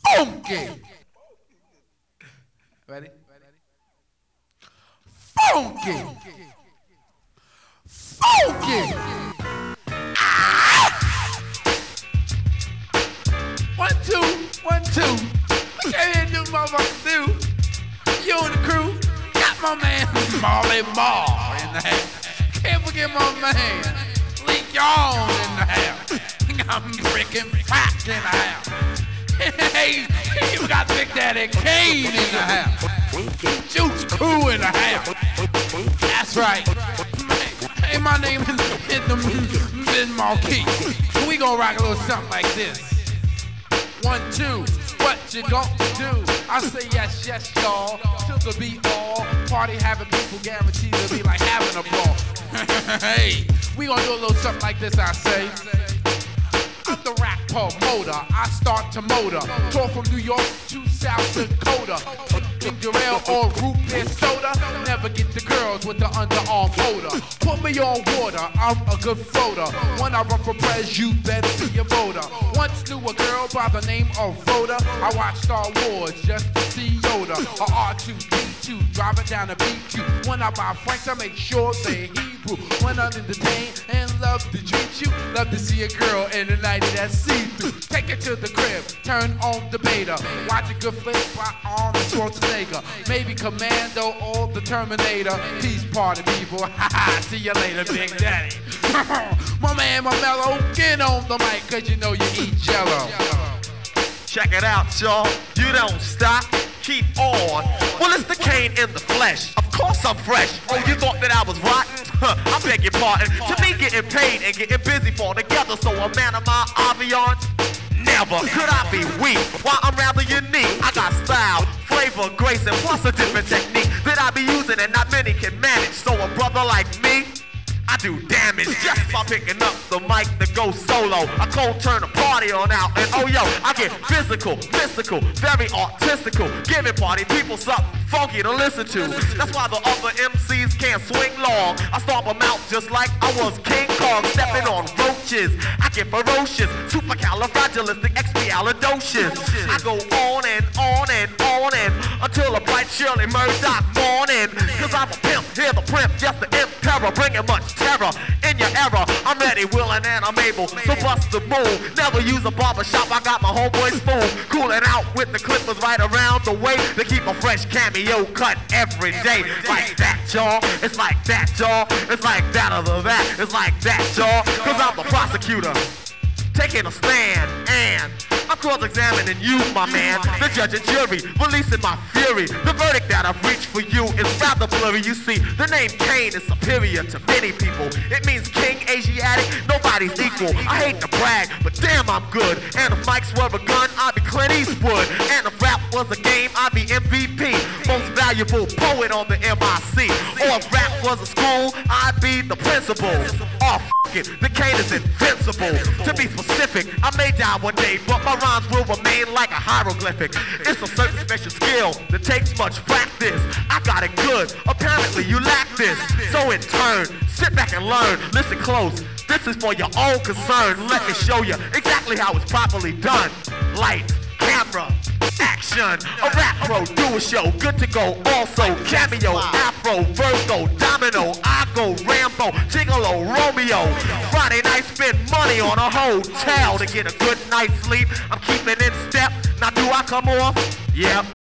Funky. Ready? Funky. Funky. Ah! 1, 2, 1, 2. Look at here, do motherfuckers do. You and the crew got my man Marley Marl in the house. Can't forget my man Lee Young in the house. I'm freaking fat in the house. Hey, you got Big Daddy Kane in the house. Juice Crew in the house. That's right. Hey, my name is Ben Marquis. We gonna rock a little something like this. 1, 2, what you gonna do? I say yes, yes, y'all. Till the beat all. Party having people guaranteed to be like having a ball. Hey, we gonna do a little something like this, I say. I'm the rap promoter, I start to motor. Tour from New York to South Dakota. Ginger ale or root beer soda. Never get the girls with the underarm holder. Put me on water, I'm a good floater. When I run for pres, you better be a voter. Once knew a girl by the name of Rhoda. I watched Star Wars just to see Yoda. Or R2-D2, driving down the BQ. When I buy Franks, I make sure they Hebrew. When I'm entertained and love to treat you. Love to see a girl in the night that's see-through. Take it to the crib, turn on the beta. Watch a good flick by Arnold Schwarzenegger. Maybe Commando or the Terminator. Peace party people, haha, see you later, Big Daddy. My man, my mellow, get on the mic, cause you know you eat jello. Check it out, y'all. You don't stop, keep on. Well, it's the Kane in the flesh. Of course I'm fresh. Oh, you thought that I was rotten? I beg your pardon. To me, getting paid and getting busy fall together. So a man of my aviance, never could I be weak. While I'm rather unique, I got style, flavor, grace, and plus a different technique that I be using and not many can manage. So a brother like me, I do damage just by picking up the mic to go solo. I cold turn the party on out, and oh yo, I get physical, mystical, very artistical, giving party people something funky to listen to. That's why the other MCs can't swing long. I stomp them out just like I was King Kong, stepping on roaches. I get ferocious, supercalifragilisticexpialidocious. I go on and on and on and until a bright Shirley Murdoch morning. Cause I'm a pimp, here the primp, just the imp terror, bringing much terror in your era. I'm ready, willing, and I'm able to bust the move. Never use a barbershop, I got my homeboy smooth. Cooling out with the clippers right around the way to keep a fresh cameo cut every day. Like that, y'all. It's like that, y'all. It's like that other that. It's like that, y'all. Cause I'm the prosecutor, taking a stand, and I'm cross-examining you, my man. The judge and jury, releasing my fury. The verdict that I've reached for you is rather blurry. You see, the name Kane is superior to many people. It means king, Asiatic, nobody's equal. I hate to brag, but damn I'm good. And if mics were a gun, I'd be Clint Eastwood. And if rap was a game, I'd be MVP. Most valuable poet on the MIC. Or if rap was a school, I'd be the principal. Oh, f it, the Kane is invincible. To be specific, I may die one day, but my rhymes will remain like a hieroglyphic. It's a certain special skill that takes much practice. I got it good, apparently you lack this. So in turn, sit back and learn, listen close. This is for your own concern. Let me show you exactly how it's properly done. Lights, camera, action. A rap pro, do a show, good to go. Also, cameo, afro, Virgo, domino, I go Rambo, Gigolo, Romeo. Friday night, spend money on a hotel to get a good night's sleep. I'm keeping in step. Now do I come off? Yep.